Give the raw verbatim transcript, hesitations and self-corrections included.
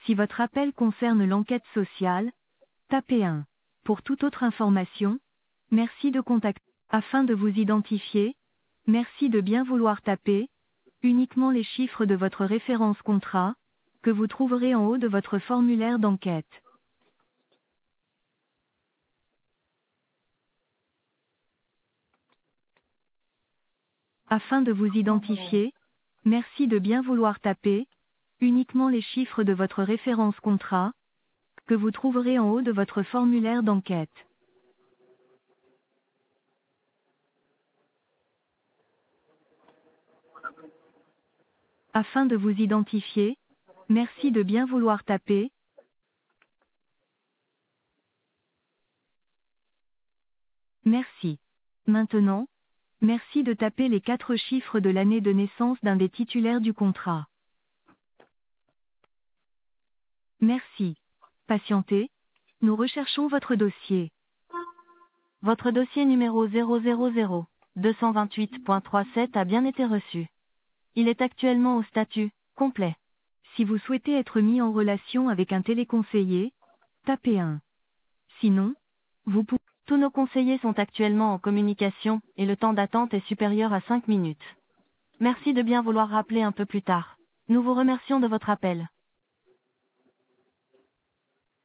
Si votre appel concerne l'enquête sociale, tapez un. Pour toute autre information, merci de contacter. Afin de vous identifier, merci de bien vouloir taper uniquement les chiffres de votre référence contrat, que vous trouverez en haut de votre formulaire d'enquête. Afin de vous identifier, merci de bien vouloir taper uniquement les chiffres de votre référence contrat, que vous trouverez en haut de votre formulaire d'enquête. Afin de vous identifier, merci de bien vouloir taper. Merci. Maintenant, merci de taper les quatre chiffres de l'année de naissance d'un des titulaires du contrat. Merci. Patientez, nous recherchons votre dossier. Votre dossier numéro zéro zéro zéro deux cent vingt-huit point trente-sept a bien été reçu. Il est actuellement au statut complet. Si vous souhaitez être mis en relation avec un téléconseiller, tapez un. Sinon, vous pouvez... Tous nos conseillers sont actuellement en communication et le temps d'attente est supérieur à cinq minutes. Merci de bien vouloir rappeler un peu plus tard. Nous vous remercions de votre appel.